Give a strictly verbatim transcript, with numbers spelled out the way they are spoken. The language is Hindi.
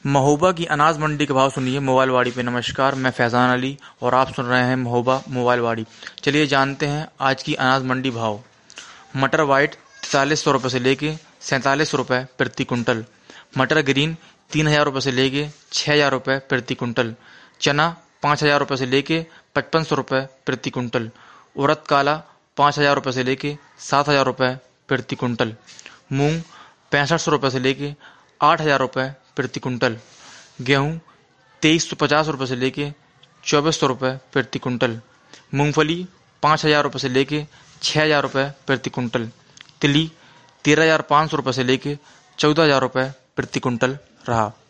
महोबा की अनाज मंडी के भाव सुनिए मोबाइल वाड़ी पे। नमस्कार, मैं फैजान अली और आप सुन रहे हैं महोबा मोबाइल वाड़ी। चलिए जानते हैं आज की अनाज मंडी भाव। मटर वाइट तैंतालीस सौ रुपये से लेके सैंतालीस सौ रुपये प्रति कुंटल। मटर ग्रीन तीन हज़ार रुपये से लेके छः हज़ार रुपये प्रति कुंटल। चना पाँच हज़ार रुपये से लेके पचपन सौ रुपये प्रति कुंटल। उड़द काला पाँच हज़ार रुपये से लेके सात हज़ार रुपये प्रति कुंटल। मूंग पैंसठ सौ रुपये से लेके आठ हज़ार रुपये प्रति कुंटल। गेहूँ तेईस सौ पचास रुपये से लेके चौबीस सौ रुपये प्रति कुंटल। मूंगफली पाँच हज़ार रुपये से लेके छः हज़ार रुपये प्रति कुंटल। तिली तेरह हज़ार पाँच सौ रुपये से लेके चौदह हज़ार रुपये प्रति कुंटल रहा।